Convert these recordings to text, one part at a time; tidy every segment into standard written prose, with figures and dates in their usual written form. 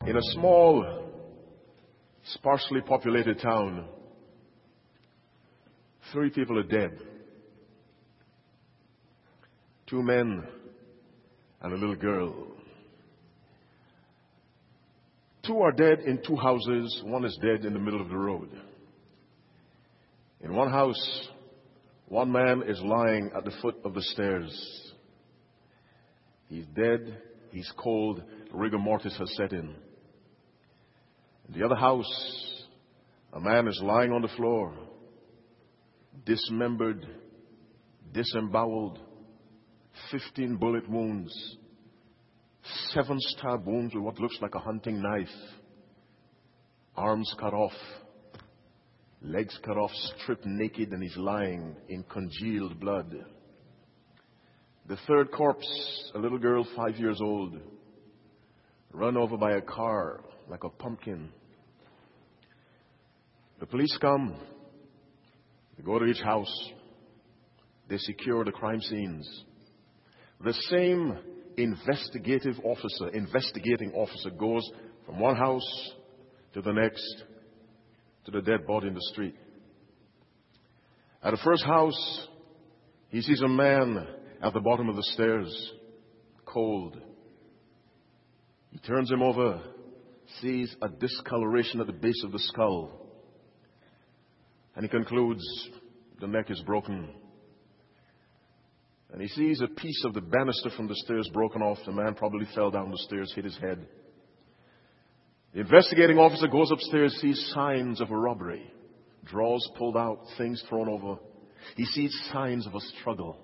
In a small, sparsely populated town, 3 people are dead. 2 men and a little girl. 2 are dead in 2 houses. 1 is dead in the middle of the road. In 1 house, 1 man is lying at the foot of the stairs. He's dead. He's cold. Rigor mortis has set in. In the other house, a man is lying on the floor, dismembered, disemboweled, 15 bullet wounds, 7 stab wounds with what looks like a hunting knife, arms cut off, legs cut off, stripped naked, and he's lying in congealed blood. The 3rd corpse, a little girl 5 years old, run over by a car like a pumpkin. The police come. They go to each house. They secure the crime scenes. The same investigating officer goes from 1 house to the next to the dead body in the street. At the first house, he sees a man at the bottom of the stairs, cold. He turns him over, sees a discoloration at the base of the skull, and he concludes the neck is broken. And he sees a piece of the banister from the stairs broken off. The man probably fell down the stairs, hit his head. The investigating officer goes upstairs, sees signs of a robbery. Drawers pulled out, things thrown over. He sees signs of a struggle.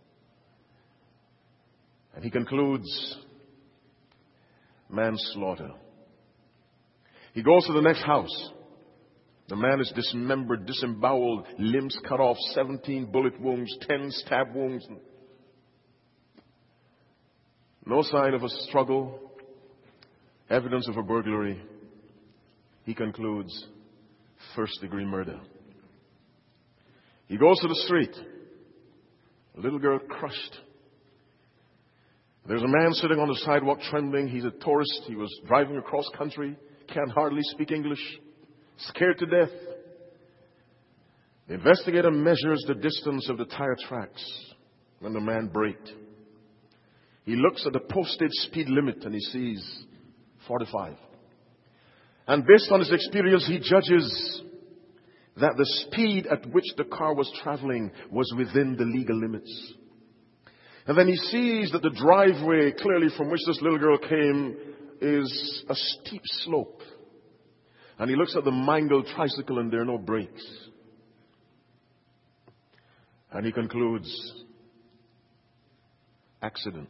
And he concludes manslaughter. He goes to the next house. The man is dismembered, disemboweled, limbs cut off, 17 bullet wounds, 10 stab wounds. No sign of a struggle, evidence of a burglary. He concludes 1st-degree murder. He goes to the street. A little girl crushed. There's a man sitting on the sidewalk trembling. He's a tourist. He was driving across country, can't hardly speak English, scared to death. The investigator measures the distance of the tire tracks when the man braked. He looks at the posted speed limit and he sees 45. And based on his experience, he judges that the speed at which the car was traveling was within the legal limits. And then he sees that the driveway, clearly from which this little girl came, is a steep slope. And he looks at the mangled tricycle and there are no brakes. And he concludes, accident.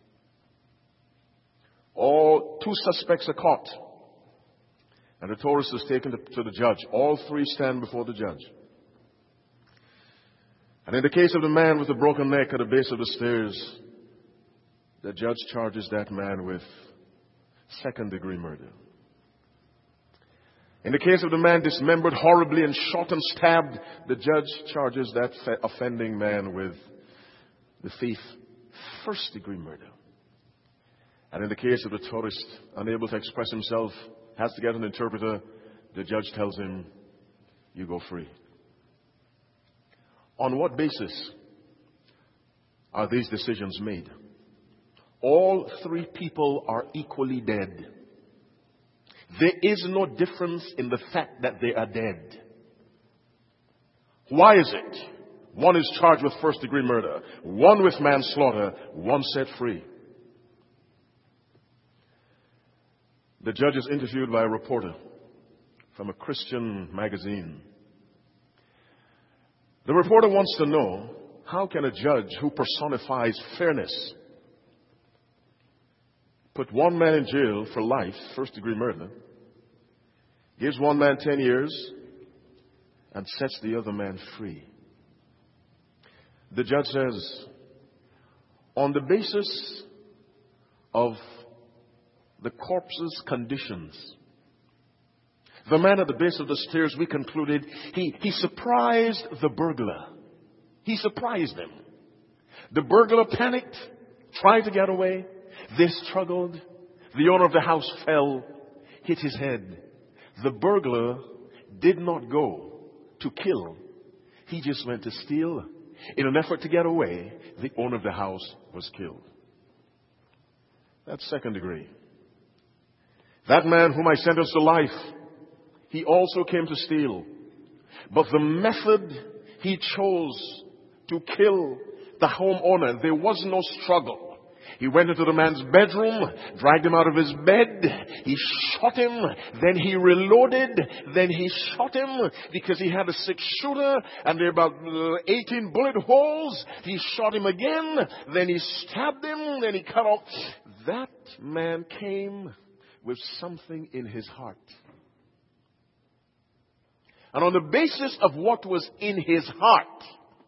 All 2 suspects are caught. And the tourist is taken to the judge. All 3 stand before the judge. And in the case of the man with the broken neck at the base of the stairs, the judge charges that man with 2nd-degree murder. In the case of the man dismembered horribly and shot and stabbed, the judge charges that offending man with the thief 1st-degree murder. And in the case of the tourist, unable to express himself, has to get an interpreter, the judge tells him, you go free. On what basis are these decisions made? All 3 people are equally dead. There is no difference in the fact that they are dead. Why is it? 1 is charged with 1st-degree murder, 1 with manslaughter, 1 set free. The judge is interviewed by a reporter from a Christian magazine. The reporter wants to know, how can a judge who personifies fairness put 1 man in jail for life, 1st-degree murder, gives 1 man 10 years, and sets the other man free? The judge says, on the basis of the corpse's conditions, the man at the base of the stairs, we concluded, he surprised the burglar. He surprised him. The burglar panicked, tried to get away. They struggled. The owner of the house fell. hit his head. The burglar did not go to kill. He just went to steal. In an effort to get away, the owner of the house was killed. That's second degree. That man whom I sentenced to life, he also came to steal. But the method he chose to kill the homeowner, there was no struggle. He went into the man's bedroom, dragged him out of his bed, he shot him, then he reloaded, then he shot him because he had a 6-shooter and there were about 18 bullet holes. He shot him again, then he stabbed him, then he cut off. That man came with something in his heart. And on the basis of what was in his heart,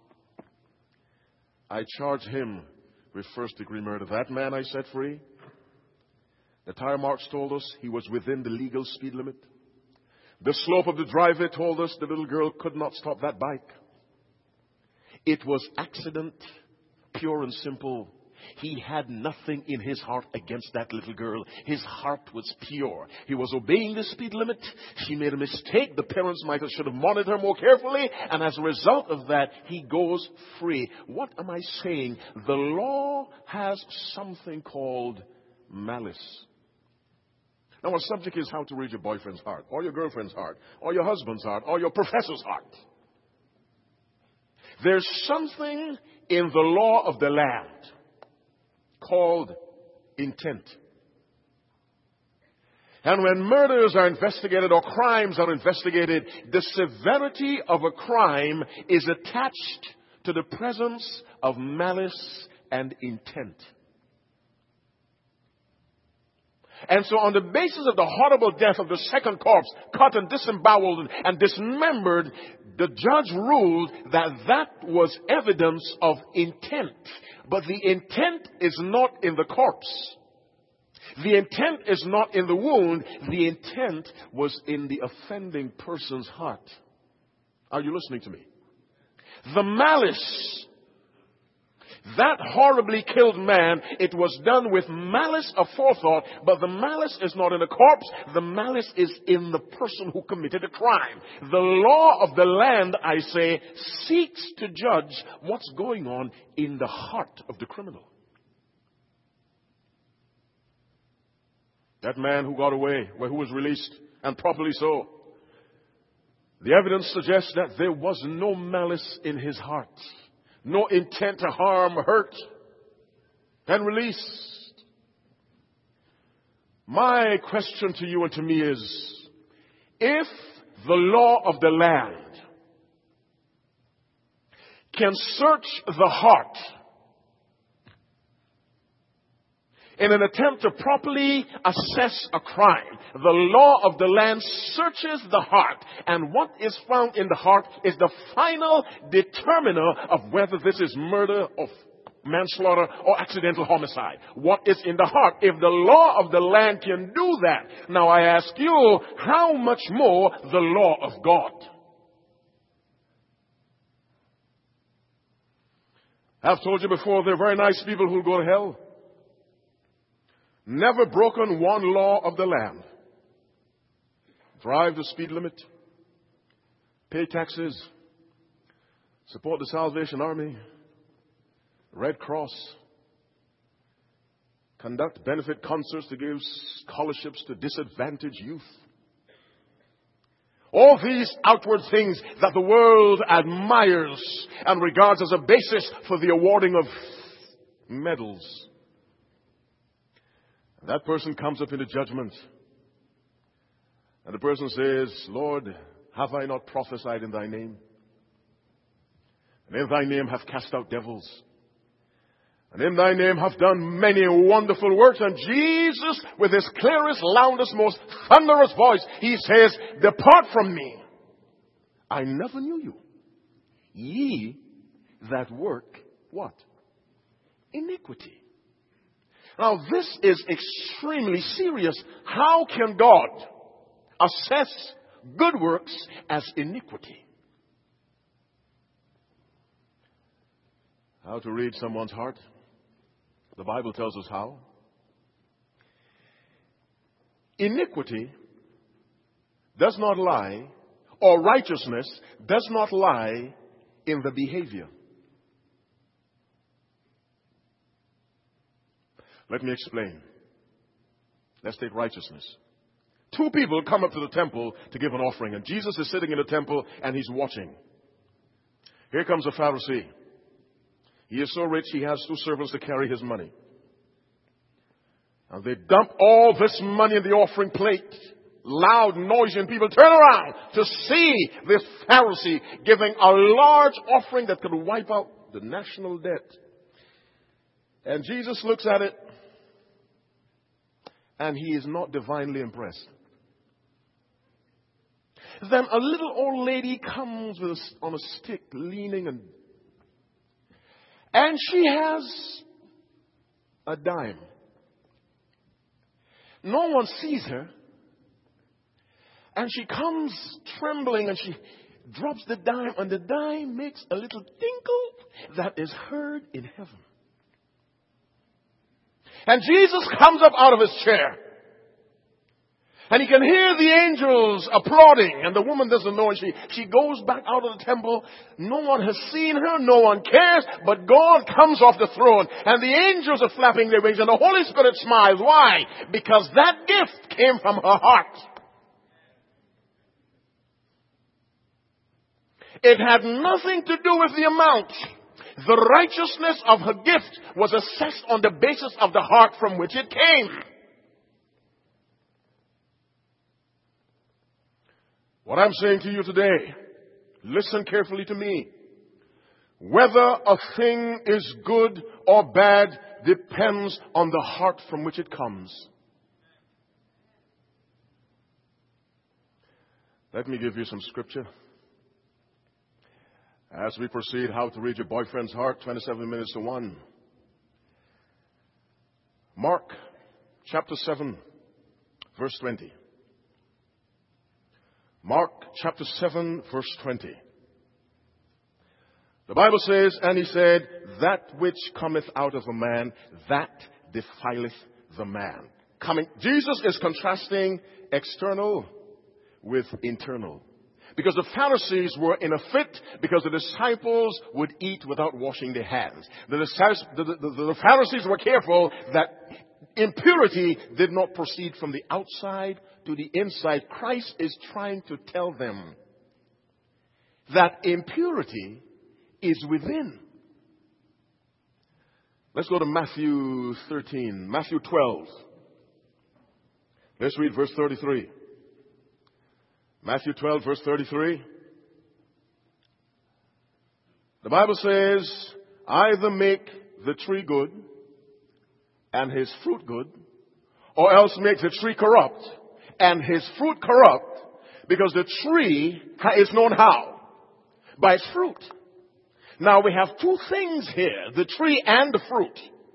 I charged him with first-degree murder. That man I set free. The tire marks told us he was within the legal speed limit. The slope of the driveway told us the little girl could not stop that bike. It was accident, pure and simple. He had nothing in his heart against that little girl. His heart was pure. He was obeying the speed limit. She made a mistake. The parents should have monitored her more carefully. And as a result of that, he goes free. What am I saying? The law has something called malice. Now, our subject is how to read your boyfriend's heart, or your girlfriend's heart, or your husband's heart, or your professor's heart. There's something in the law of the land called intent. And when murders are investigated or crimes are investigated, the severity of a crime is attached to the presence of malice and intent. And so on the basis of the horrible death of the second corpse, cut and disemboweled and dismembered, the judge ruled that that was evidence of intent. But the intent is not in the corpse. The intent is not in the wound. The intent was in the offending person's heart. Are you listening to me? The malice. That horribly killed man, it was done with malice aforethought, but the malice is not in the corpse. The malice is in the person who committed the crime. The law of the land, I say, seeks to judge what's going on in the heart of the criminal. That man who got away, who was released, and properly so, the evidence suggests that there was no malice in his heart. No intent to harm, hurt, and released. My question to you and to me is, if the law of the land can search the heart in an attempt to properly assess a crime, the law of the land searches the heart. And what is found in the heart is the final determiner of whether this is murder or manslaughter or accidental homicide. What is in the heart? If the law of the land can do that, now I ask you, how much more the law of God? I've told you before, there are very nice people who go to hell. Never broken one law of the land. Drive the speed limit. Pay taxes. Support the Salvation Army. Red Cross. Conduct benefit concerts to give scholarships to disadvantaged youth. All these outward things that the world admires and regards as a basis for the awarding of medals. That person comes up into judgment. And the person says, Lord, have I not prophesied in thy name? And in thy name have cast out devils. And in thy name have done many wonderful works. And Jesus, with his clearest, loudest, most thunderous voice, he says, depart from me. I never knew you. Ye that work, what? Iniquity. Now, this is extremely serious. How can God assess good works as iniquity? How to read someone's heart? The Bible tells us how. Iniquity does not lie, or righteousness does not lie in the behavior. Let me explain. Let's take righteousness. Two people come up to the temple to give an offering, and Jesus is sitting in the temple and he's watching. Here comes a Pharisee. He is so rich he has two servants to carry his money. And they dump all this money in the offering plate. Loud, noisy, and people turn around to see this Pharisee giving a large offering that could wipe out the national debt. And Jesus looks at it, and he is not divinely impressed. Then a little old lady comes with on a stick, leaning, and she has a dime. No one sees her. And she comes trembling and she drops the dime, and the dime makes a little tinkle that is heard in heaven. And Jesus comes up out of his chair. And he can hear the angels applauding, and the woman doesn't know, and she goes back out of the temple. No one has seen her, no one cares, but God comes off the throne, and the angels are flapping their wings, and the Holy Spirit smiles. Why? Because that gift came from her heart. It had nothing to do with the amount. The righteousness of her gift was assessed on the basis of the heart from which it came. What I'm saying to you today, listen carefully to me. Whether a thing is good or bad depends on the heart from which it comes. Let me give you some scripture. As we proceed, how to read your boyfriend's heart, 27 minutes to 1. Mark chapter 7, verse 20. Mark chapter 7, verse 20. The Bible says, and he said, that which cometh out of a man, that defileth the man. Jesus is contrasting external with internal. Because the Pharisees were in a fit because the disciples would eat without washing their hands. The Pharisees were careful that impurity did not proceed from the outside to the inside. Christ is trying to tell them that impurity is within. Let's go to Matthew 13, Matthew 12. Let's read verse 33. Matthew 12, verse 33. The Bible says, either make the tree good and his fruit good, or else make the tree corrupt and his fruit corrupt, because the tree is known how? By its fruit. Now we have two things here, the tree and the fruit.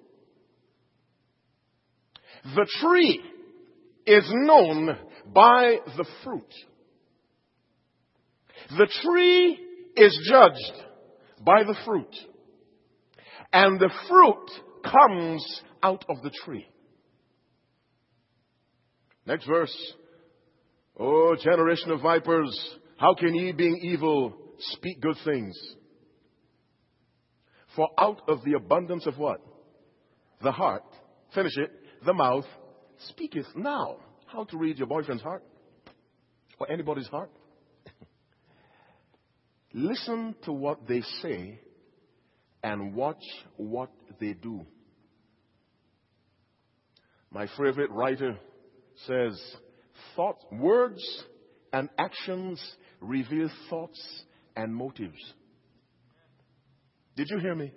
The tree is known by the fruit. The tree is judged by the fruit. And the fruit comes out of the tree. Next verse. Oh, generation of vipers, how can ye, being evil, speak good things? For out of the abundance of what? The heart. Finish it. The mouth speaketh. Now, how to read your boyfriend's heart? Or anybody's heart? Listen to what they say and watch what they do. My favorite writer says, words and actions reveal thoughts and motives. Did you hear me?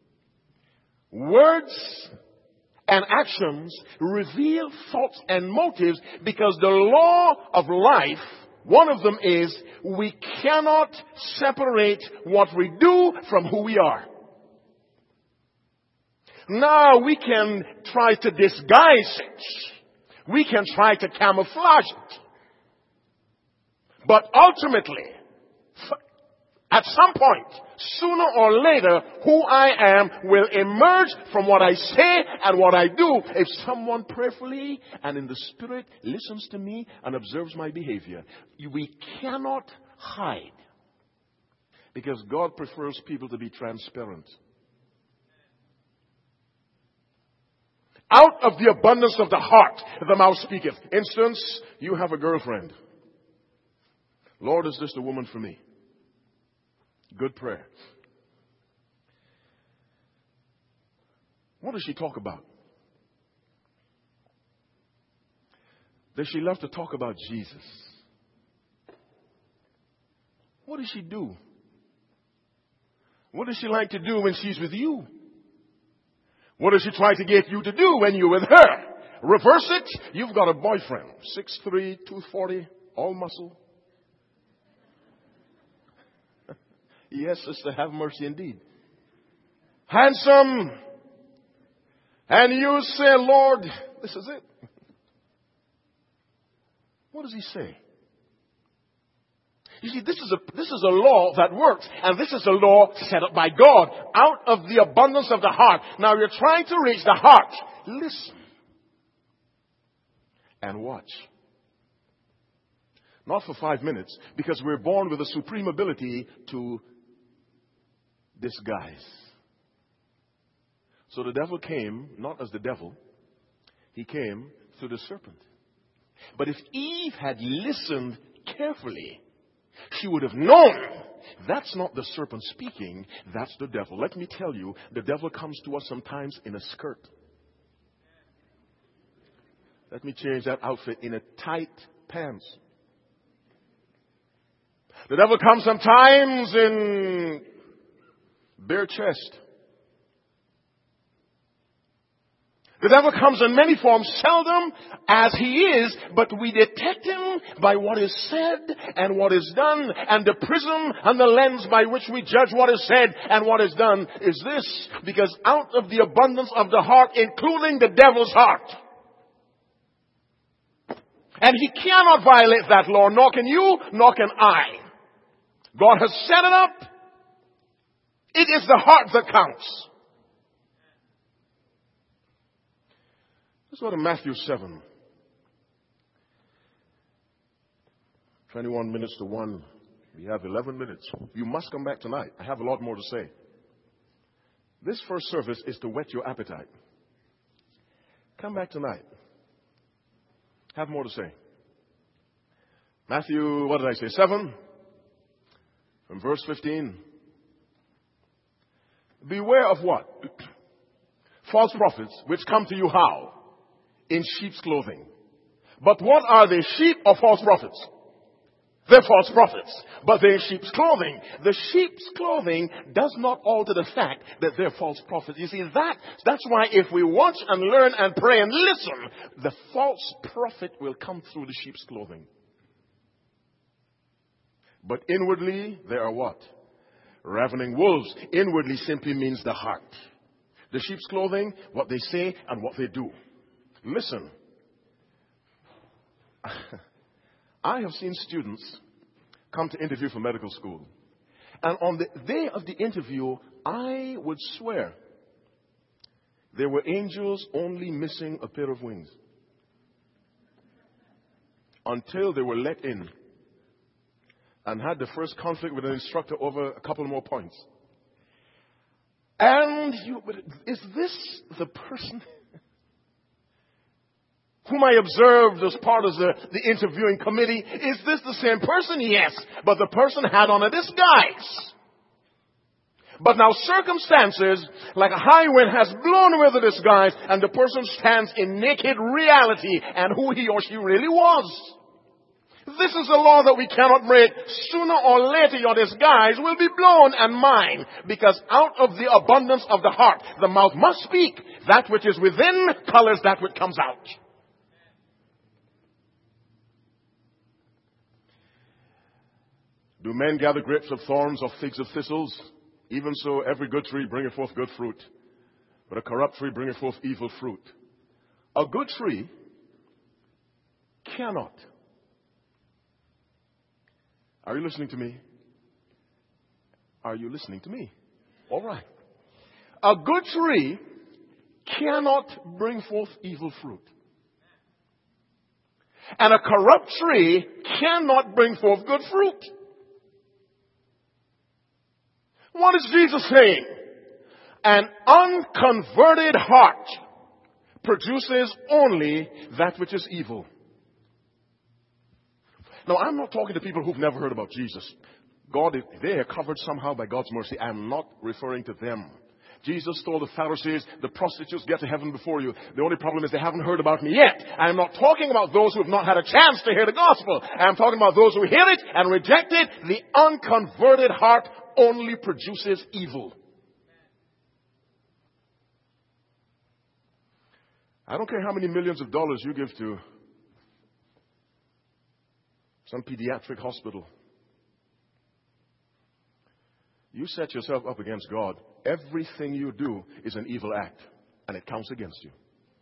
Words and actions reveal thoughts and motives, because the law of life, one of them is we cannot separate what we do from who we are. Now we can try to disguise it. We can try to camouflage it. But ultimately, At some point, sooner or later, who I am will emerge from what I say and what I do if someone prayerfully and in the Spirit listens to me and observes my behavior. We cannot hide because God prefers people to be transparent. Out of the abundance of the heart, the mouth speaketh. Instance, you have a girlfriend. Lord, is this the woman for me? Good prayer. What does she talk about? Does she love to talk about Jesus? What does she do? What does she like to do when she's with you? What does she try to get you to do when you're with her? Reverse it. You've got a boyfriend. 6'3", 240, all muscle. Yes, sister, have mercy indeed. Handsome. And you say, Lord, this is it. What does he say? You see, this is a law that works. And this is a law set up by God out of the abundance of the heart. Now you're trying to reach the heart. Listen. And watch. Not for 5 minutes, because we're born with a supreme ability to disguise. So the devil came, not as the devil. He came through the serpent. But if Eve had listened carefully, she would have known that's not the serpent speaking, that's the devil. Let me tell you, the devil comes to us sometimes in a skirt. Let me change that outfit, in a tight pants. The devil comes sometimes in bare chest. The devil comes in many forms, seldom as he is, but we detect him by what is said and what is done. And the prism and the lens by which we judge what is said and what is done is this. Because out of the abundance of the heart, including the devil's heart. And he cannot violate that law, nor can you, nor can I. God has set it up. It is the heart that counts. Let's go to Matthew 7. 21 minutes to 1. We have 11 minutes. You must come back tonight. I have a lot more to say. This first service is to whet your appetite. Come back tonight. Have more to say. Matthew, what did I say? 7? From verse 15. Beware of what? False prophets, which come to you how? In sheep's clothing. But what are they, sheep or false prophets? They're false prophets, but they're in sheep's clothing. The sheep's clothing does not alter the fact that they're false prophets. You see, that's why if we watch and learn and pray and listen, the false prophet will come through the sheep's clothing. But inwardly, they are what? Ravening wolves. Inwardly simply means the heart. The sheep's clothing, what they say and what they do. Listen. I have seen students come to interview for medical school. And on the day of the interview, I would swear there were angels only missing a pair of wings. Until they were let in and had the first conflict with an instructor over a couple more points. And is this the person whom I observed as part of the interviewing committee? Is this the same person? Yes. But the person had on a disguise. But now circumstances, like a high wind, has blown away the disguise, and the person stands in naked reality and who he or she really was. This is a law that we cannot break. Sooner or later, your disguise will be blown and mine. Because out of the abundance of the heart, the mouth must speak. That which is within colors that which comes out. Do men gather grapes of thorns or figs of thistles? Even so, every good tree bringeth forth good fruit, but a corrupt tree bringeth forth evil fruit. A good tree cannot. Are you listening to me? Are you listening to me? All right. A good tree cannot bring forth evil fruit. And a corrupt tree cannot bring forth good fruit. What is Jesus saying? An unconverted heart produces only that which is evil. Now, I'm not talking to people who've never heard about Jesus. God, if they are covered somehow by God's mercy, I'm not referring to them. Jesus told the Pharisees, the prostitutes get to heaven before you. The only problem is they haven't heard about me yet. I'm not talking about those who have not had a chance to hear the gospel. I'm talking about those who hear it and reject it. The unconverted heart only produces evil. I don't care how many millions of dollars you give to some pediatric hospital. You set yourself up against God. Everything you do is an evil act, and it counts against you.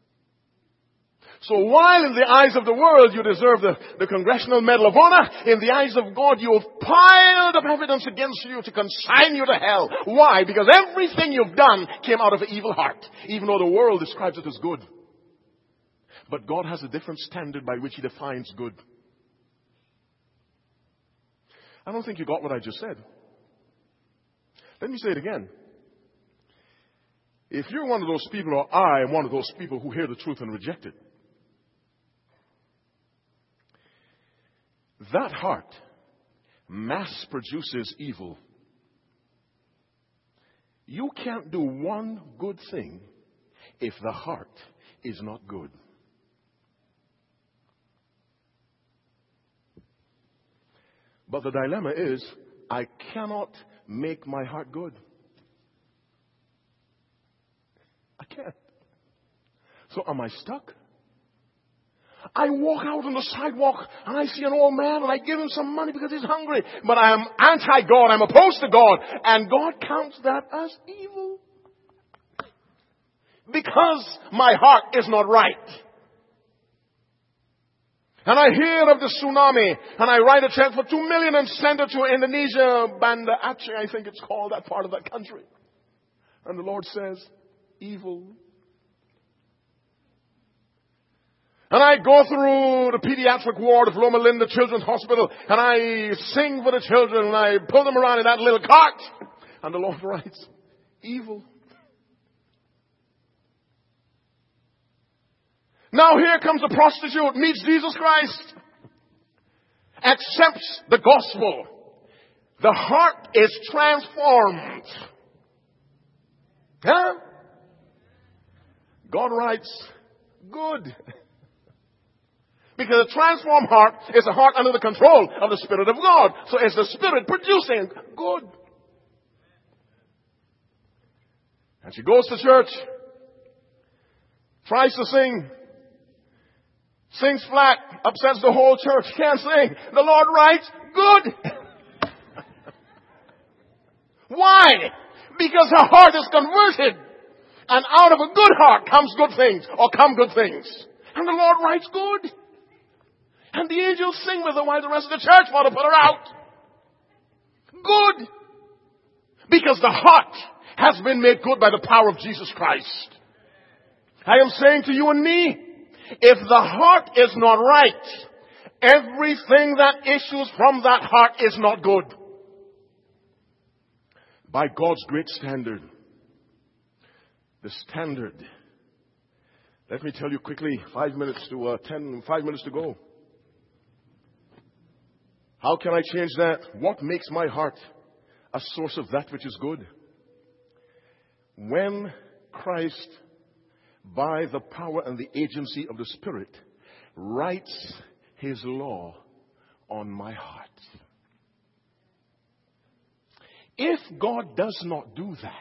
So while in the eyes of the world you deserve the Congressional Medal of Honor, in the eyes of God you have piled up evidence against you to consign you to hell. Why? Because everything you've done came out of an evil heart, even though the world describes it as good. But God has a different standard by which He defines good. I don't think you got what I just said. Let me say it again. If you're one of those people, or I am one of those people who hear the truth and reject it, that heart mass produces evil. You can't do one good thing if the heart is not good. But the dilemma is, I cannot make my heart good. I can't. So am I stuck? I walk out on the sidewalk and I see an old man and I give him some money because he's hungry. But I am anti-God. I'm opposed to God. And God counts that as evil. Because my heart is not right. And I hear of the tsunami, and I write a check for $2 million and send it to Indonesia, Banda Aceh, I think it's called, that part of that country. And the Lord says, evil. And I go through the pediatric ward of Loma Linda Children's Hospital, and I sing for the children, and I pull them around in that little cart. And the Lord writes, evil. Now here comes a prostitute, meets Jesus Christ, accepts the gospel. The heart is transformed. Huh? God writes, good. Because a transformed heart is a heart under the control of the Spirit of God. So it's the Spirit producing good. And she goes to church, tries to sing, sings flat, upsets the whole church, can't sing. The Lord writes, good. Why? Because her heart is converted. And out of a good heart comes good things, or come good things. And the Lord writes good. And the angels sing with her while the rest of the church want to put her out. Good. Because the heart has been made good by the power of Jesus Christ. I am saying to you and me, if the heart is not right, everything that issues from that heart is not good. By God's great standard, the standard. Let me tell you quickly, 5 minutes to go. How can I change that? What makes my heart a source of that which is good? When Christ, by the power and the agency of the Spirit, writes His law on my heart. If God does not do that,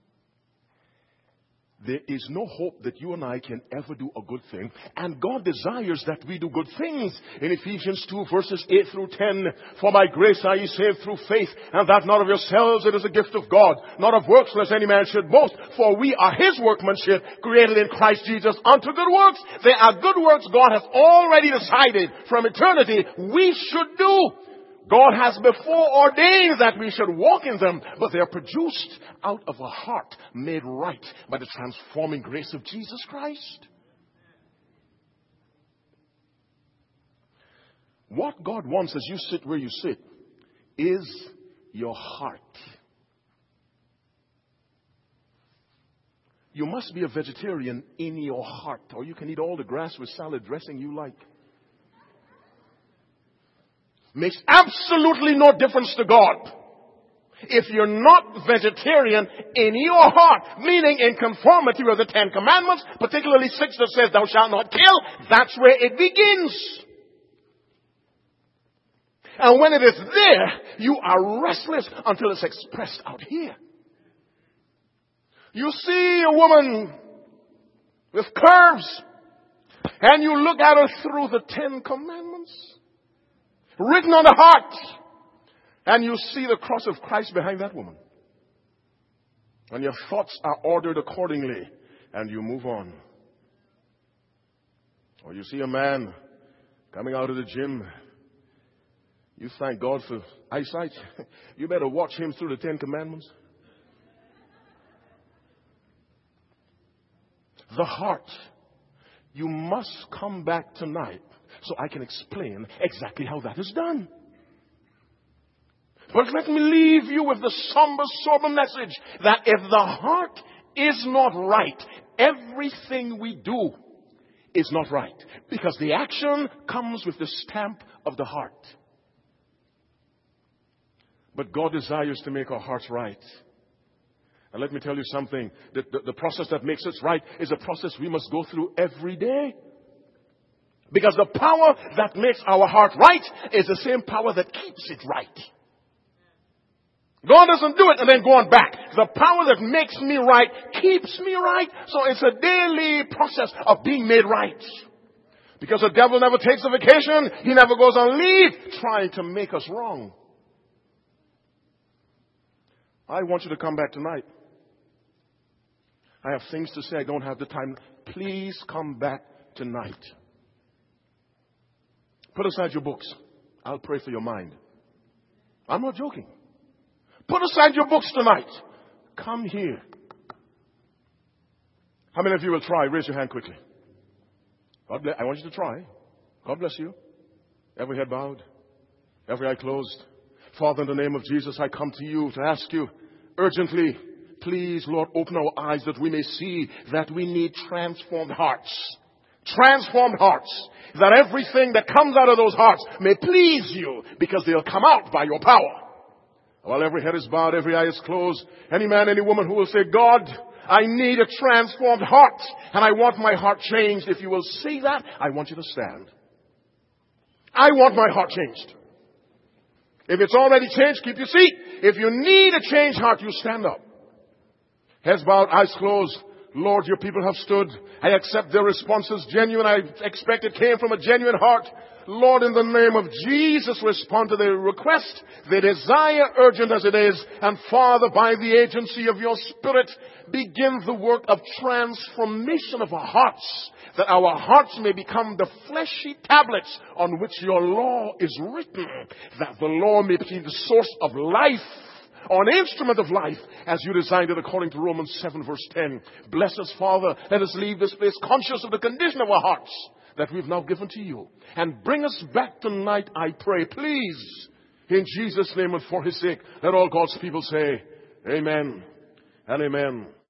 there is no hope that you and I can ever do a good thing. And God desires that we do good things. In Ephesians 2 verses 8 through 10, for by grace are ye saved through faith, and that not of yourselves, it is a gift of God, not of works, lest any man should boast. For we are His workmanship, created in Christ Jesus unto good works. They are good works God has already decided from eternity we should do. God has before ordained that we should walk in them, but they are produced out of a heart made right by the transforming grace of Jesus Christ. What God wants as you sit where you sit is your heart. You must be a vegetarian in your heart, or you can eat all the grass with salad dressing you like. Makes absolutely no difference to God. If you're not vegetarian in your heart, meaning in conformity with the 10 Commandments, particularly 6 that says thou shalt not kill, that's where it begins. And when it is there, you are restless until it's expressed out here. You see a woman with curves, and you look at her through the 10 Commandments written on the heart, and you see the cross of Christ behind that woman. And your thoughts are ordered accordingly, and you move on. Or you see a man coming out of the gym. You thank God for eyesight. You better watch him through the 10 Commandments. The heart. You must come back tonight so I can explain exactly how that is done. But let me leave you with the somber, sober message that if the heart is not right, everything we do is not right. Because the action comes with the stamp of the heart. But God desires to make our hearts right. And let me tell you something. The process that makes us right is a process we must go through every day. Because the power that makes our heart right is the same power that keeps it right. God doesn't do it and then go on back. The power that makes me right keeps me right. So it's a daily process of being made right. Because the devil never takes a vacation. He never goes on leave trying to make us wrong. I want you to come back tonight. I have things to say. I don't have the time. Please come back tonight. Put aside your books. I'll pray for your mind. I'm not joking. Put aside your books tonight. Come here. How many of you will try? Raise your hand quickly. God bless. I want you to try. God bless you. Every head bowed. Every eye closed. Father, in the name of Jesus, I come to you to ask you urgently, please, Lord, open our eyes that we may see that we need transformed hearts. Transformed hearts. That everything that comes out of those hearts may please you because they'll come out by your power. While every head is bowed, every eye is closed, any man, any woman who will say, God, I need a transformed heart and I want my heart changed. If you will say that, I want you to stand. I want my heart changed. If it's already changed, keep your seat. If you need a changed heart, you stand up. Heads bowed, eyes closed. Lord, your people have stood. I accept their responses genuine. I expect it came from a genuine heart. Lord, in the name of Jesus, respond to their request, their desire, urgent as it is. And Father, by the agency of your Spirit, begin the work of transformation of our hearts, that our hearts may become the fleshy tablets on which your law is written, that the law may be the source of life, or an instrument of life, as you designed it according to Romans 7 verse 10. Bless us, Father. Let us leave this place conscious of the condition of our hearts that we've now given to you. And bring us back tonight, I pray, please, in Jesus' name and for his sake. Let all God's people say, amen and amen.